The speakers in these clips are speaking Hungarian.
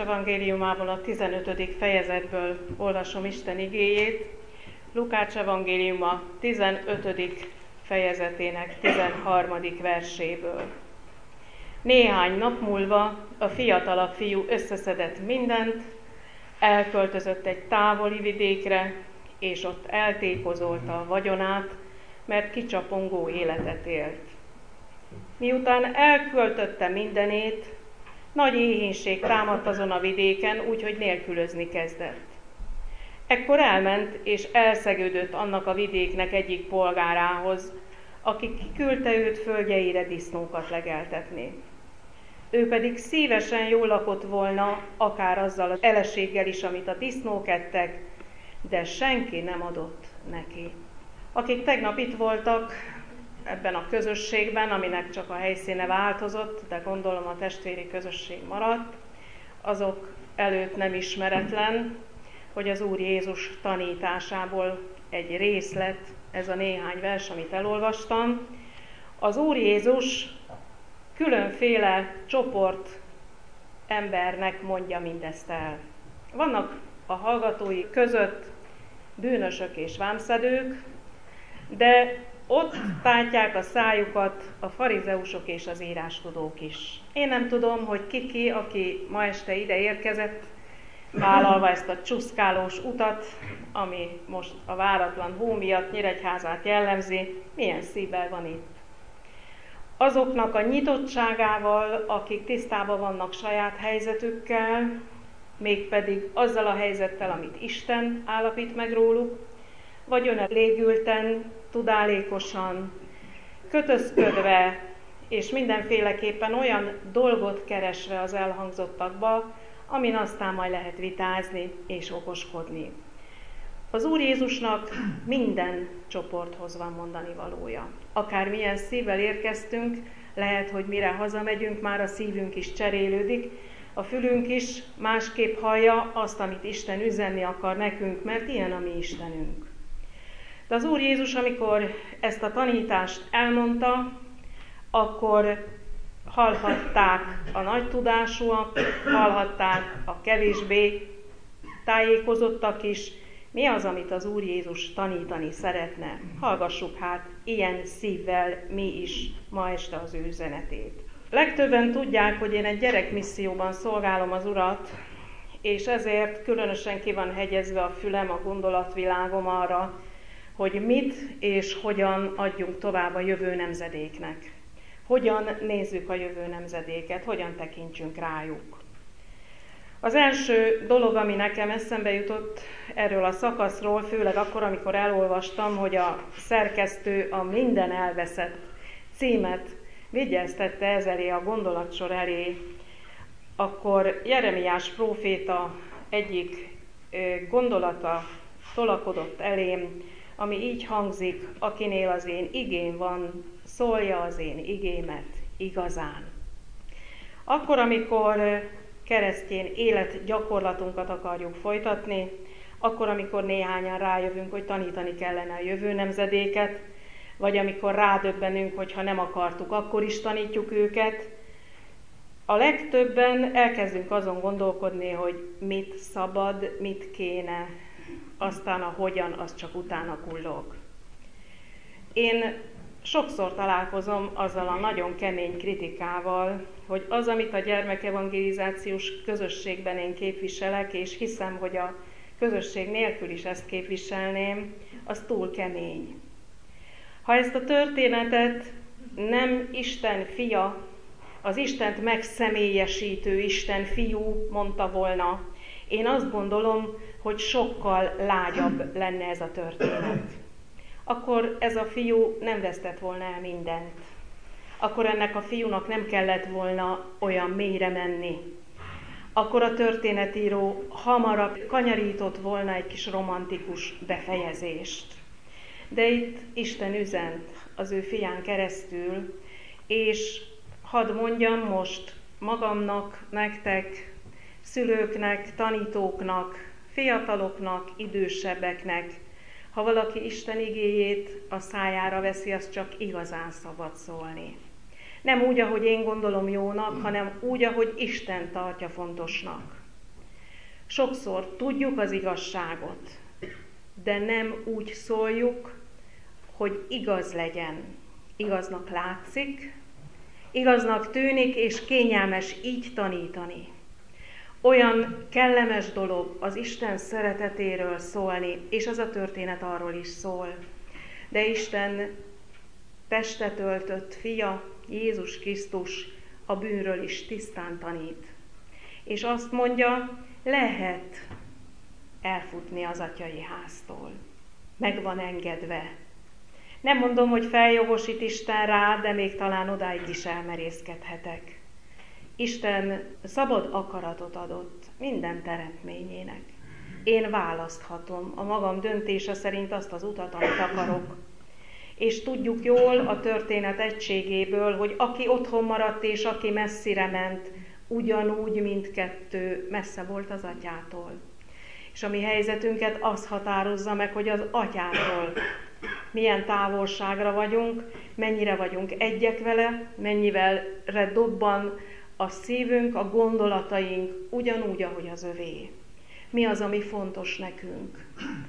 evangéliumából a 15. fejezetből olvasom Isten igéjét, Lukács evangéliuma 15. fejezetének 13. verséből. Néhány nap múlva a fiatalabb fiú összeszedett mindent, elköltözött egy távoli vidékre, és ott eltékozolta a vagyonát, mert kicsapongó életet élt. Miután elköltötte mindenét, nagy éhínség támadt azon a vidéken, úgyhogy nélkülözni kezdett. Ekkor elment és elszegődött annak a vidéknek egyik polgárához, aki küldte őt földjeire disznókat legeltetni. Ő pedig szívesen jól lakott volna, akár azzal az eleséggel is, amit a disznók ettek, de senki nem adott neki. Akik tegnap itt voltak ebben a közösségben, aminek csak a helyszíne változott, de gondolom a testvéri közösség maradt, azok előtt nem ismeretlen, hogy az Úr Jézus tanításából egy részlet, ez a néhány vers, amit elolvastam. Az Úr Jézus különféle csoport embernek mondja mindezt el. Vannak a hallgatói között bűnösök és vámszedők, de ott tátják a szájukat a farizeusok és az írástudók is. Én nem tudom, hogy ki, aki ma este ide érkezett, vállalva ezt a csuszkálós utat, ami most a váratlan hó miatt Nyíregyházát jellemzi, milyen szívvel van itt. Azoknak a nyitottságával, akik tisztában vannak saját helyzetükkel, mégpedig azzal a helyzettel, amit Isten állapít meg róluk, vagy önelégülten, tudálékosan, kötözködve, és mindenféleképpen olyan dolgot keresve az elhangzottakba, amin aztán majd lehet vitázni és okoskodni. Az Úr Jézusnak minden csoporthoz van mondani valója. Akármilyen szívvel érkeztünk, lehet, hogy mire hazamegyünk, már a szívünk is cserélődik, a fülünk is másképp hallja azt, amit Isten üzenni akar nekünk, mert ilyen a mi Istenünk. De az Úr Jézus, amikor ezt a tanítást elmondta, akkor hallhatták a nagy tudásúak, hallhatták a kevésbé tájékozottak is, mi az, amit az Úr Jézus tanítani szeretne. Hallgassuk hát ilyen szívvel mi is ma este az ő üzenetét. Legtöbben tudják, hogy én egy gyerekmisszióban szolgálom az Urat, és ezért különösen ki van hegyezve a fülem, a gondolatvilágom arra, hogy mit és hogyan adjunk tovább a jövő nemzedéknek. Hogyan nézzük a jövő nemzedéket, hogyan tekintsünk rájuk. Az első dolog, ami nekem eszembe jutott erről a szakaszról, főleg akkor, amikor elolvastam, hogy a szerkesztő a Minden elveszett címet vigyeztette ez elé, a gondolatsor elé, akkor Jeremiás próféta egyik gondolata tolakodott elém, ami így hangzik: akinél az én igém van, szólja az én igémet igazán. Akkor, amikor keresztény életgyakorlatunkat akarjuk folytatni, akkor, amikor néhányan rájövünk, hogy tanítani kellene a jövő nemzedéket, vagy amikor rádöbbenünk, hogy ha nem akartuk, akkor is tanítjuk őket, a legtöbben elkezdünk azon gondolkodni, hogy mit szabad, mit kéne, aztán a hogyan, az csak utána kullog. Én sokszor találkozom azzal a nagyon kemény kritikával, hogy az, amit a gyermekevangelizációs közösségben én képviselek, és hiszem, hogy a közösség nélkül is ezt képviselném, az túl kemény. Ha ezt a történetet nem Isten fia, az Istent megszemélyesítő Isten fiú mondta volna, én azt gondolom, hogy sokkal lágyabb lenne ez a történet. Akkor ez a fiú nem vesztett volna el mindent. Akkor ennek a fiúnak nem kellett volna olyan mélyre menni. Akkor a történetíró hamarabb kanyarított volna egy kis romantikus befejezést. De itt Isten üzent az ő fián keresztül, és hadd mondjam most magamnak, nektek, szülőknek, tanítóknak, fiataloknak, idősebbeknek, ha valaki Isten igéjét a szájára veszi, az csak igazán szabad szólni. Nem úgy, ahogy én gondolom jónak, hanem úgy, ahogy Isten tartja fontosnak. Sokszor tudjuk az igazságot, de nem úgy szóljuk, hogy igaz legyen. Igaznak látszik, igaznak tűnik, és kényelmes így tanítani. Olyan kellemes dolog az Isten szeretetéről szólni, és az a történet arról is szól. De Isten testet öltött fia, Jézus Krisztus a bűnről is tisztán tanít. És azt mondja, lehet elfutni az atyai háztól. Meg van engedve. Nem mondom, hogy feljogosít Isten rá, de még talán odáig is elmerészkedhetek. Isten szabad akaratot adott minden teremtményének. Én választhatom a magam döntése szerint azt az utat, amit akarok. És tudjuk jól a történet egységéből, hogy aki otthon maradt és aki messzire ment, ugyanúgy mindkettő messze volt az atyától. És a mi helyzetünket az határozza meg, hogy az atyától milyen távolságra vagyunk, mennyire vagyunk egyek vele, mennyivel dobban a szívünk, a gondolataink ugyanúgy, ahogy az övé. Mi az, ami fontos nekünk?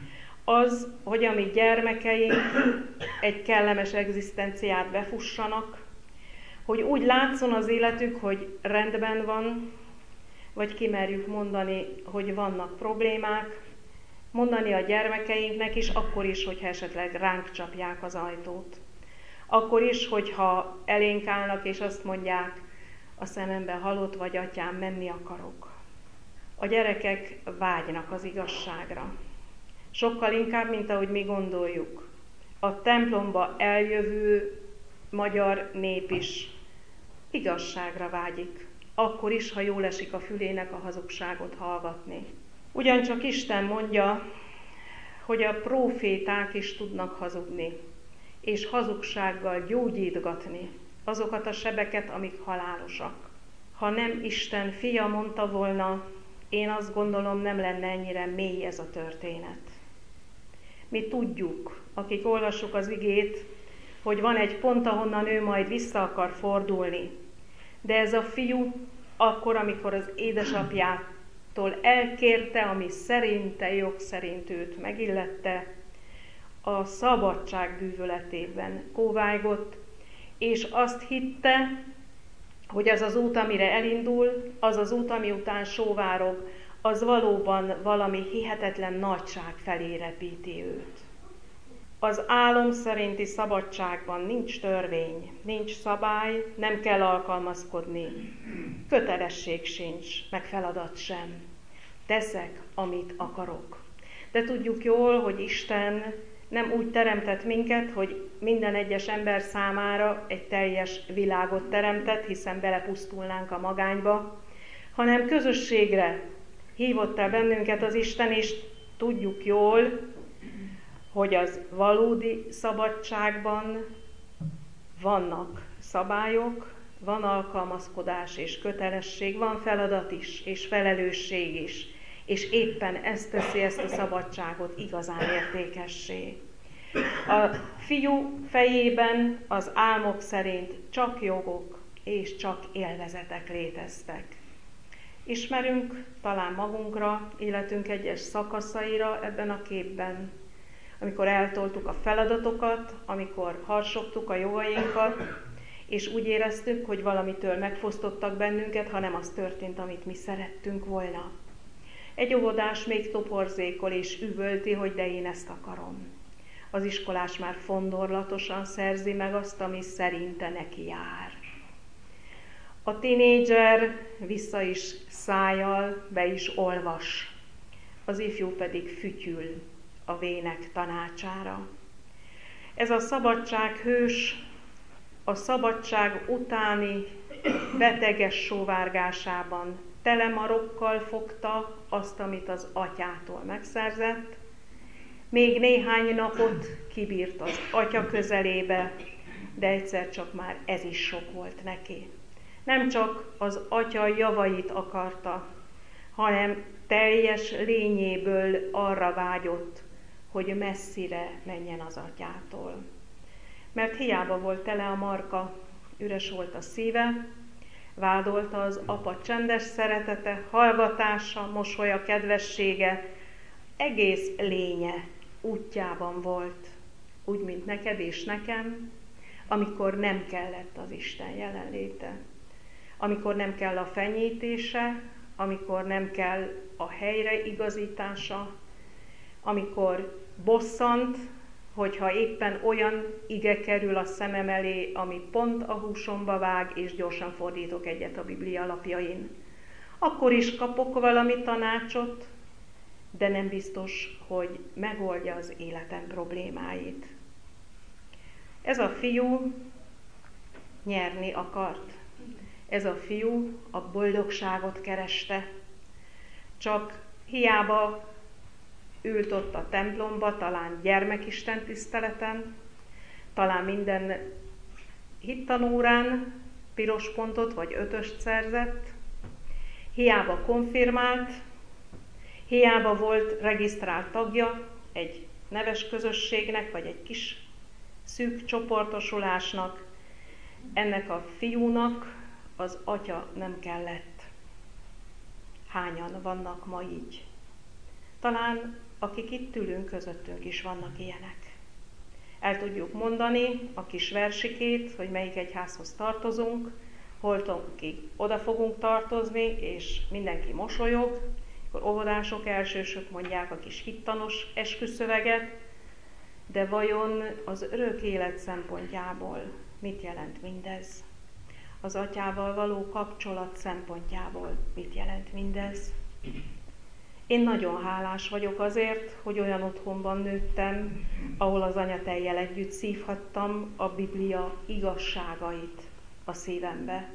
Az, hogy a mi gyermekeink egy kellemes egzisztenciát befussanak, hogy úgy látszon az életük, hogy rendben van, vagy kimerjük mondani, hogy vannak problémák, mondani a gyermekeinknek is, akkor is, hogyha esetleg ránk csapják az ajtót. Akkor is, hogyha elénk állnak és azt mondják, a szemembe halott vagy atyám, menni akarok. A gyerekek vágynak az igazságra. Sokkal inkább, mint ahogy mi gondoljuk. A templomba eljövő magyar nép is igazságra vágyik. Akkor is, ha jól esik a fülének a hazugságot hallgatni. Ugyancsak Isten mondja, hogy a próféták is tudnak hazudni, és hazugsággal gyógyítgatni azokat a sebeket, amik halálosak. Ha nem Isten fia mondta volna, én azt gondolom, nem lenne ennyire mély ez a történet. Mi tudjuk, akik olvassuk az igét, hogy van egy pont, ahonnan ő majd vissza akar fordulni. De ez a fiú akkor, amikor az édesapjától elkérte, ami szerinte, jog szerint őt megillette, a szabadság bűvöletében kóvájgott, és azt hitte, hogy az az út, amire elindul, az az út, ami után sóvárog, az valóban valami hihetetlen nagyság felé repíti őt. Az álom szerinti szabadságban nincs törvény, nincs szabály, nem kell alkalmazkodni. Kötelesség sincs, meg feladat sem. Teszek, amit akarok. De tudjuk jól, hogy Isten nem úgy teremtett minket, hogy minden egyes ember számára egy teljes világot teremtett, hiszen belepusztulnánk a magányba, hanem közösségre hívott el bennünket az Isten, és tudjuk jól, hogy az valódi szabadságban vannak szabályok, van alkalmazkodás és kötelesség, van feladat is, és felelősség is, és éppen ez teszi ezt a szabadságot igazán értékessé. A fiú fejében az álmok szerint csak jogok és csak élvezetek léteztek. Ismerünk talán magunkra, életünk egyes szakaszaira ebben a képben, amikor eltoltuk a feladatokat, amikor harsogtuk a jogainkat, és úgy éreztük, hogy valamitől megfosztottak bennünket, ha nem az történt, amit mi szerettünk volna. Egy óvodás még toporzékol és üvölti, hogy de én ezt akarom. Az iskolás már fondorlatosan szerzi meg azt, ami szerinte neki jár. A tinédzser vissza is szájjal, be is olvas, az ifjú pedig fütyül a vének tanácsára. Ez a szabadság hős, a szabadság utáni beteges sóvárgásában telemarokkal fogta azt, amit az atyától megszerzett, még néhány napot kibírt az atya közelébe, de egyszer csak már ez is sok volt neki. Nem csak az atya javait akarta, hanem teljes lényéből arra vágyott, hogy messzire menjen az atyától. Mert hiába volt tele a marka, üres volt a szíve, Vádolta az apa csendes szeretete, hallgatása, mosolya, kedvessége, egész lénye útjában volt, úgy, mint neked és nekem, amikor nem kellett az Isten jelenléte, amikor nem kell a fenyítése, amikor nem kell a helyreigazítása, amikor bosszant, hogyha éppen olyan ige kerül a szemem elé, ami pont a húsomba vág, és gyorsan fordítok egyet a Biblia lapjain. Akkor is kapok valami tanácsot, de nem biztos, hogy megoldja az életem problémáit. Ez a fiú nyerni akart. Ez a fiú a boldogságot kereste. Csak hiába ült ott a templomba, talán gyermekisten tiszteleten, talán minden hittanórán piros pontot vagy 5-öst szerzett, hiába konfirmált, hiába volt regisztrált tagja egy neves közösségnek, vagy egy kis szűk csoportosulásnak, ennek a fiúnak az atya nem kellett. Hányan vannak ma így? Talán akik itt ülünk, közöttünk is vannak ilyenek. El tudjuk mondani a kis versikét, hogy melyik egyházhoz tartozunk, holtonkig oda fogunk tartozni, és mindenki mosolyog, akkor óvodások, elsősök mondják a kis hittanos esküszöveget, de vajon az örök élet szempontjából mit jelent mindez? Az atyával való kapcsolat szempontjából mit jelent mindez? Én nagyon hálás vagyok azért, hogy olyan otthonban nőttem, ahol az anyatejjel együtt szívhattam a Biblia igazságait a szívembe.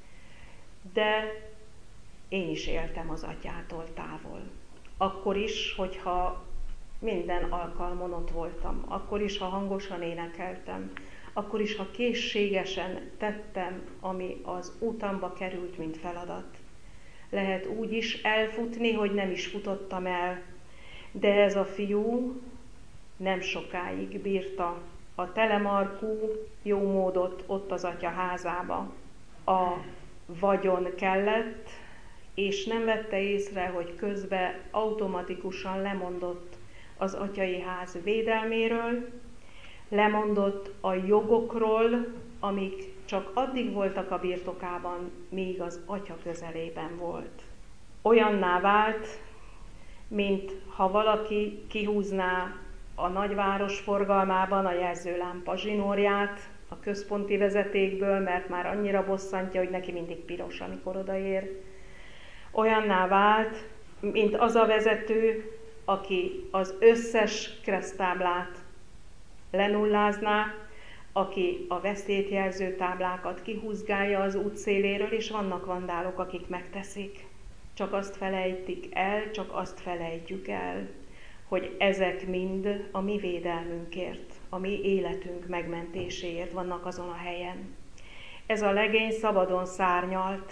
De én is éltem az atyától távol. Akkor is, hogyha minden alkalmon ott voltam, akkor is, ha hangosan énekeltem, akkor is, ha készségesen tettem, ami az utamba került, mint feladat. Lehet úgy is elfutni, hogy nem is futottam el, de ez a fiú nem sokáig bírta a telemarkú jó módot ott az atya házába. A vagyon kellett, és nem vette észre, hogy közben automatikusan lemondott az atyai ház védelméről, lemondott a jogokról, amik csak addig voltak a birtokában, míg az atya közelében volt. Olyanná vált, mint ha valaki kihúzná a nagyváros forgalmában a jelzőlámpa zsinórját a központi vezetékből, mert már annyira bosszantja, hogy neki mindig piros, amikor odaér. Olyanná vált, mint az a vezető, aki az összes kereszttáblát lenullázná, aki a veszélyt jelző táblákat kihúzgálja az útszéléről, és vannak vandálok, akik megteszik. Csak azt felejtik el, csak azt felejtjük el, hogy ezek mind a mi védelmünkért, a mi életünk megmentéséért vannak azon a helyen. Ez a legény szabadon szárnyalt.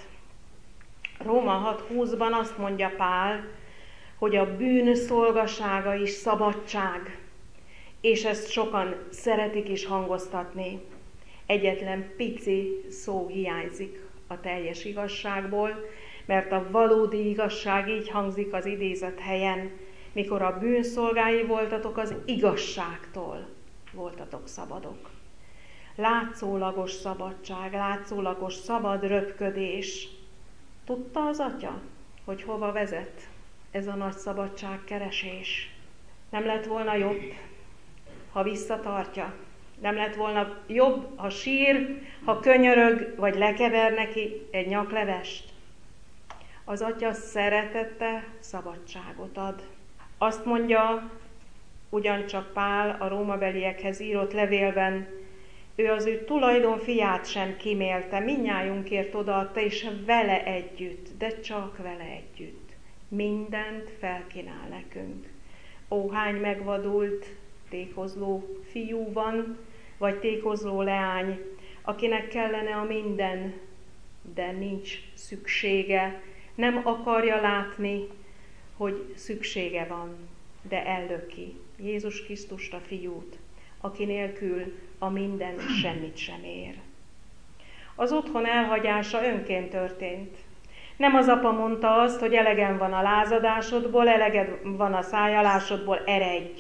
Róma 6:20-ban azt mondja Pál, hogy a bűn szolgasága is szabadság, és ezt sokan szeretik is hangoztatni. Egyetlen pici szó hiányzik a teljes igazságból, mert a valódi igazság így hangzik az idézett helyen, mikor a bűn szolgái voltatok, az igazságtól voltatok szabadok. Látszólagos szabadság, látszólagos szabad röpködés. Tudta az atya, hogy hova vezet ez a nagy szabadságkeresés? Nem lett volna jobb, ha visszatartja? Nem lett volna jobb, ha sír, ha könyörög, vagy lekever neki egy nyaklevest? Az atya szeretete szabadságot ad. Azt mondja ugyancsak Pál a rómabeliekhez írott levélben, ő az ő tulajdon fiát sem kímélte, mindnyájunkért odaadta, és vele együtt, de csak vele együtt mindent felkínál nekünk. Ó, hány megvadult tékozló fiú van, vagy tékozló leány, akinek kellene a minden, de nincs szüksége, nem akarja látni, hogy szüksége van, de ellöki Jézus Krisztust, a fiút, aki nélkül a minden semmit sem ér. Az otthon elhagyása önként történt. Nem az apa mondta azt, hogy elegem van a lázadásodból, eleged van a szájálásodból, eredj.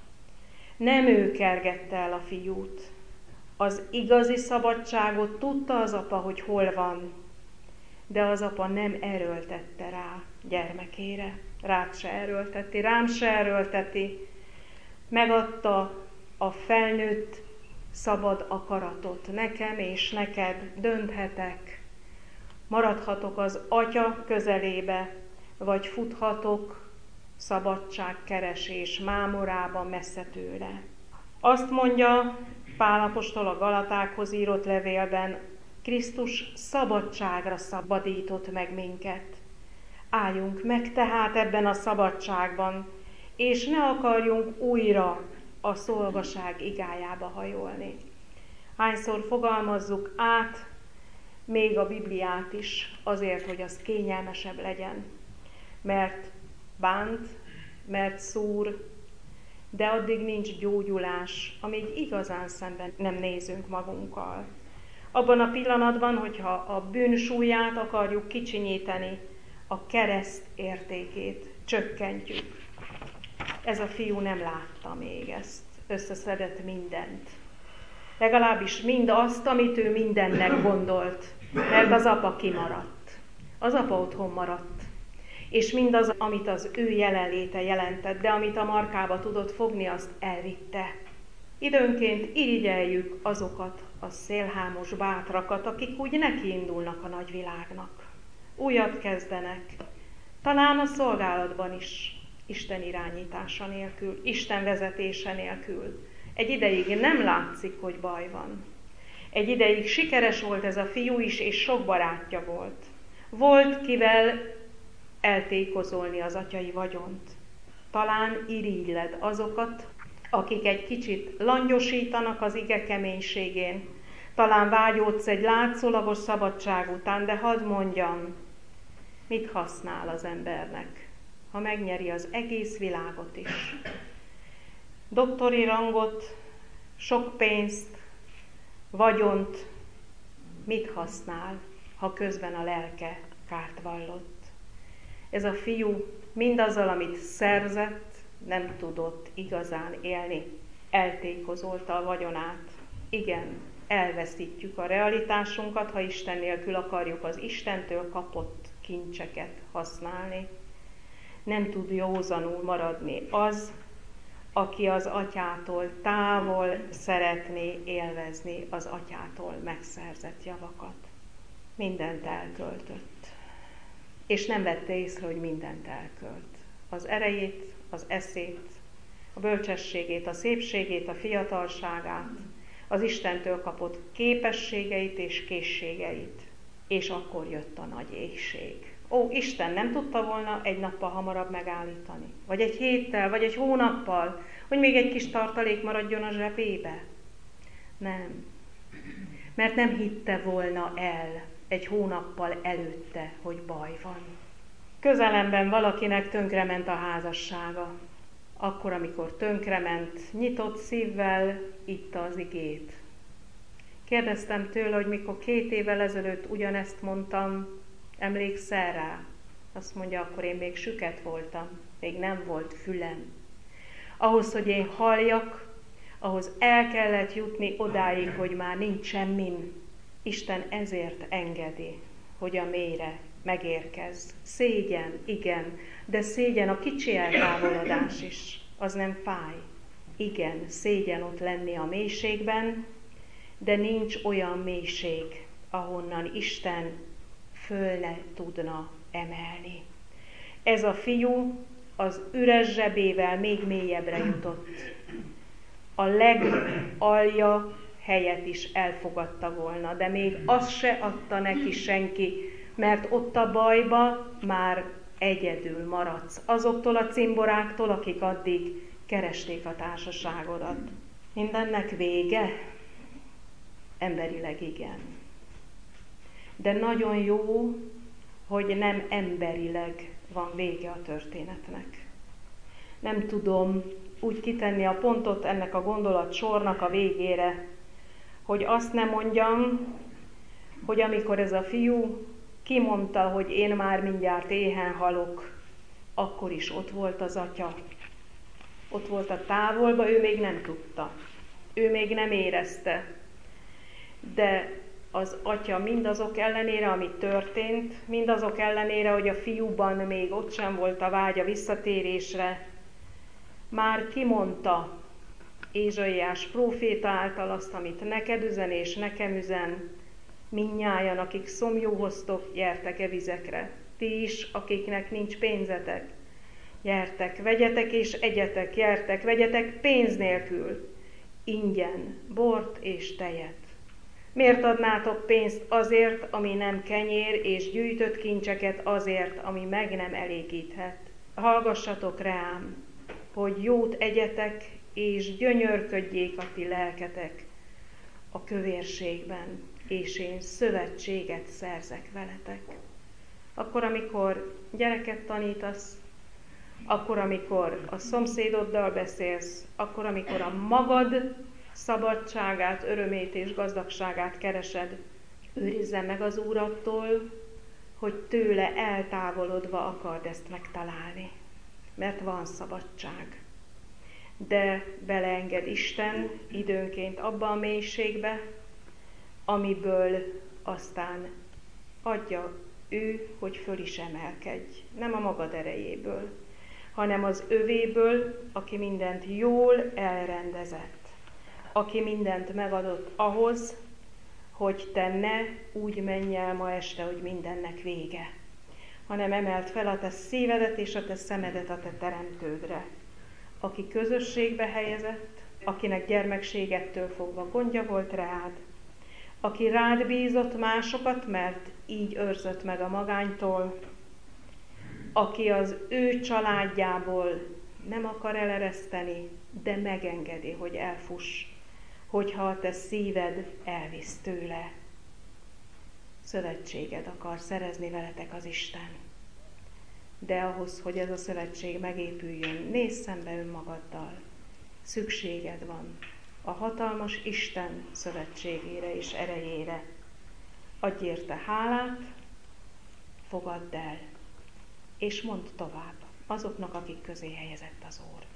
Nem ő kergette el a fiút. Az igazi szabadságot tudta az apa, hogy hol van, de az apa nem erőltette rá gyermekére. Rád se erőlteti, rám se erőlteti. Megadta a felnőtt szabad akaratot. Nekem és neked dönthetek. Maradhatok az atya közelébe, vagy futhatok szabadságkeresés mámorába messze tőle. Azt mondja Pál apostol a Galatákhoz írott levélben, Krisztus szabadságra szabadított meg minket. Álljunk meg tehát ebben a szabadságban, és ne akarjunk újra a szolgaság igájába hajolni. Hányszor fogalmazzuk át még a Bibliát is azért, hogy az kényelmesebb legyen. Mert bánt, mert szúr, de addig nincs gyógyulás, amíg igazán szemben nem nézünk magunkkal. Abban a pillanatban, hogyha a bűn súlyát akarjuk kicsinyíteni, a kereszt értékét csökkentjük. Ez a fiú nem látta még ezt, összeszedett mindent. Legalábbis mindazt, amit ő mindennek gondolt, mert az apa kimaradt. Az apa otthon maradt. És mindaz, amit az ő jelenléte jelentett, de amit a markába tudott fogni, azt elvitte. Időnként irigyeljük azokat a szélhámos bátrakat, akik úgy nekiindulnak a nagyvilágnak. Újat kezdenek, talán a szolgálatban is, Isten irányítása nélkül, Isten vezetése nélkül. Egy ideig nem látszik, hogy baj van. Egy ideig sikeres volt ez a fiú is, és sok barátja volt. Volt kivel eltékozolni az atyai vagyont. Talán irigyled azokat, akik egy kicsit langyosítanak az ige keménységén. Talán vágyódsz egy látszólagos szabadság után, de hadd mondjam, mit használ az embernek, ha megnyeri az egész világot is. Doktori rangot, sok pénzt, vagyont, mit használ, ha közben a lelke kárt vallott. Ez a fiú mindazzal, amit szerzett, nem tudott igazán élni. Eltékozolta a vagyonát. Igen, elveszítjük a realitásunkat, ha Isten nélkül akarjuk az Istentől kapott kincseket használni. Nem tud józanul maradni az, aki az atyától távol szeretné élvezni az atyától megszerzett javakat. Mindent elköltött. És nem vette észre, hogy mindent elkölt. Az erejét, az eszét, a bölcsességét, a szépségét, a fiatalságát, az Istentől kapott képességeit és készségeit. És akkor jött a nagy éhség. Ó, Isten nem tudta volna egy nappal hamarabb megállítani? Vagy egy héttel, vagy egy hónappal, hogy még egy kis tartalék maradjon a zsebébe? Nem. Mert nem hitte volna el egy hónappal előtte, hogy baj van. Közelemben valakinek tönkrement a házassága. Akkor, amikor tönkrement, nyitott szívvel itta az igét. Kérdeztem tőle, hogy mikor 2 évvel ezelőtt ugyanezt mondtam, emlékszel rá? Azt mondja, akkor én még süket voltam, még nem volt fülem. Ahhoz, hogy én halljak, ahhoz el kellett jutni odáig, hogy már nincs semmin. Isten ezért engedi, hogy a mélyre megérkezz. Szégyen, igen, de szégyen a kicsi eltávolodás is, az nem fáj. Igen, szégyen ott lenni a mélységben, de nincs olyan mélység, ahonnan Isten föl ne tudna emelni. Ez a fiú az üres zsebével még mélyebbre jutott. A legalja helyet is elfogadta volna, de még azt se adta neki senki, mert ott a bajba már egyedül maradsz azoktól a cimboráktól, akik addig keresték a társaságodat. Mindennek vége? Emberileg igen. De nagyon jó, hogy nem emberileg van vége a történetnek. Nem tudom úgy kitenni a pontot ennek a gondolatsornak a végére, hogy azt ne mondjam, hogy amikor ez a fiú kimondta, hogy én már mindjárt éhen halok, akkor is ott volt az atya. Ott volt a távolba, ő még nem tudta. Ő még nem érezte. De az atya mindazok ellenére, ami történt, mindazok ellenére, hogy a fiúban még ott sem volt a vágy a visszatérésre, már kimondta Ézsaiás próféta által azt, amit neked üzen és nekem üzen, mindnyájan, akik szomjúhoztok, gyertek e vizekre. Ti is, akiknek nincs pénzetek, gyertek, vegyetek és egyetek, gyertek, vegyetek pénz nélkül, ingyen, bort és tejet. Miért adnátok pénzt azért, ami nem kenyér, és gyűjtött kincseket azért, ami meg nem elégíthet? Hallgassatok rám, hogy jót egyetek, és gyönyörködjék a ti lelketek a kövérségben, és én szövetséget szerzek veletek. Akkor, amikor gyereket tanítasz, akkor, amikor a szomszédoddal beszélsz, akkor, amikor a magad szabadságát, örömét és gazdagságát keresed, őrizze meg az Úr attól, hogy tőle eltávolodva akard ezt megtalálni. Mert van szabadság. De beleenged Isten időnként abba a mélységbe, amiből aztán adja ő, hogy föl is emelkedj. Nem a magad erejéből, hanem az övéből, aki mindent jól elrendezett. Aki mindent megadott ahhoz, hogy te ne úgy menj el ma este, hogy mindennek vége, hanem emeld fel a te szívedet és a te szemedet a te teremtődre, aki közösségbe helyezett, akinek gyermekségettől fogva gondja volt rád, aki rád bízott másokat, mert így őrzött meg a magánytól, aki az ő családjából nem akar elereszteni, de megengedi, hogy elfuss, hogyha a te szíved elvisz tőle. Szövetséget akar szerezni veletek az Isten. De ahhoz, hogy ez a szövetség megépüljön, nézz szembe önmagaddal. Szükséged van a hatalmas Isten szövetségére és erejére. Adj érte hálát, fogadd el, és mondd tovább azoknak, akik közé helyezett az Úr.